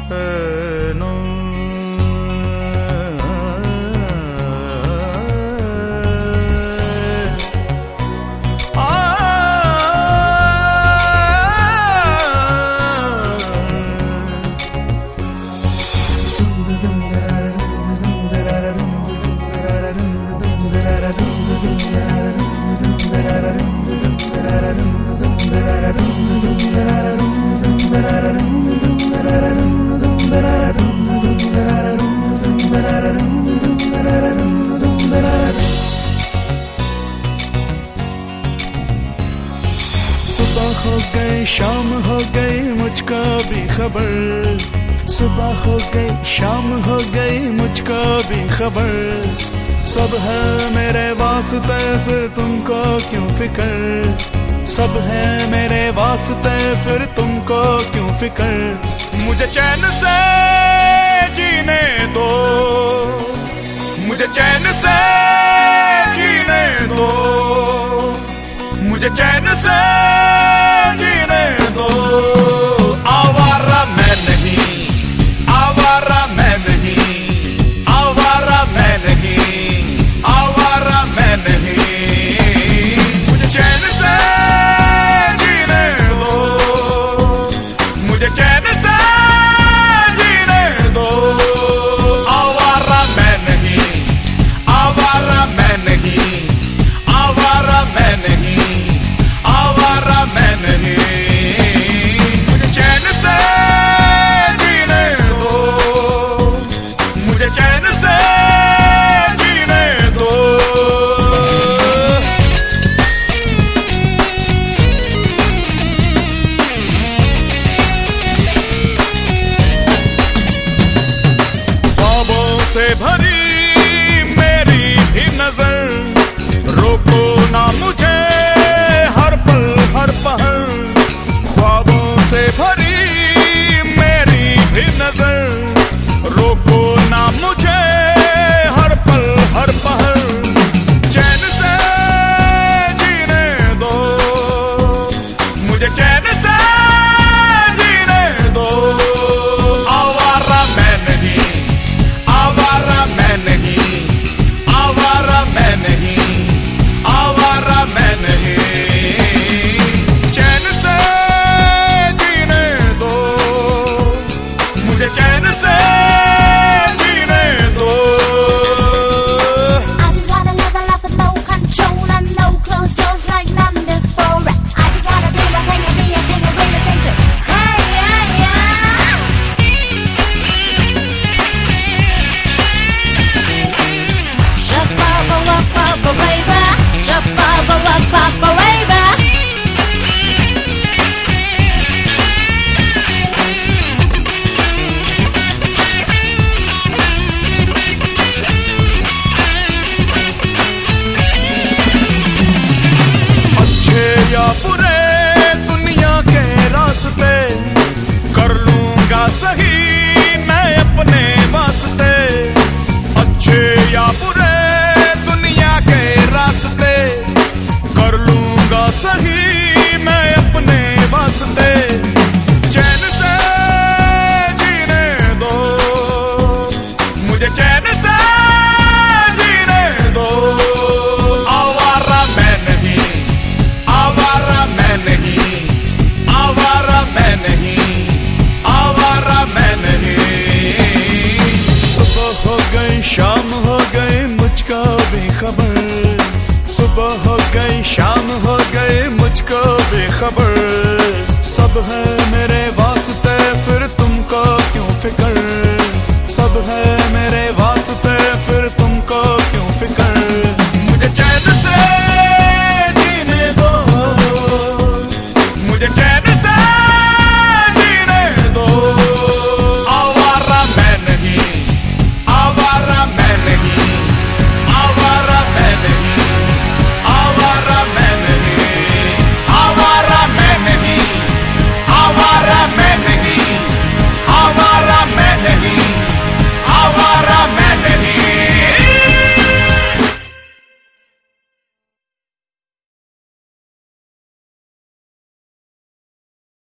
No सुबह हो गई शाम हो गई मुझको भी खबर, सुबह हो गई शाम हो गई मुझको भी खबर, सब है मेरे वास्ते फिर तुमको क्यों फिक्र, सब है मेरे वास्ते फिर तुमको क्यों फिक्र, मुझे चैन से जीने दो, मुझे चैन से जीने दो, मुझे चैन से जीने दो। आवारा मैं नहीं, आवारा मैं नहीं, आवारा मैं नहीं, आवारा मैं नहीं, मुझे चैन से जीने दो, मुझे चैन से जीने दो। आवारा मैं नहीं, आवारा मैं नहीं, आवारा मैं नहीं, आवारा मैं नहीं, मुझे चैन से जीने दो, मुझे चैन से जीने दो। ख्वाबों से भरी मेरी भी नजर, रोको ना मुझे हर पल हर पहर, ख्वाबों से भरी मेरी भी नजर, रोको ना मुझे हर पल हर पहर, चैन से जीने दो, मुझे चैन से जीने दो। आवारा मैं नहीं, आवारा मैं नहीं, आवारा मैं नहीं, आवारा मैं नहीं, चैन से जीने दो, मुझे चैन से जीने दो। I just wanna live a life with no control and no closed doors like none before. I just wanna do my thing and be a king and bring the center. Hey, yeah, yeah. Shabba-ba-ba-ba-ba, baby. Shabba-ba-ba-ba-ba, baby. अच्छे या बुरे दुनिया के रास्ते कर लूंगा सही मैं अपने वास्ते, अच्छे या बुरे दुनिया के रास्ते कर लूंगा सही मैं अपने वास्ते, चैन से जीने दो, मुझे चैन से जीने दो। आवारा मैं नहीं, आवारा मैं नहीं, आवारा मैं नहीं, आवारा मैं नहीं, सुबह हो गई शाम हो गई मुझको भी खबर, सुबह हो गई शाम हो गई मुझको भी खबर, सब है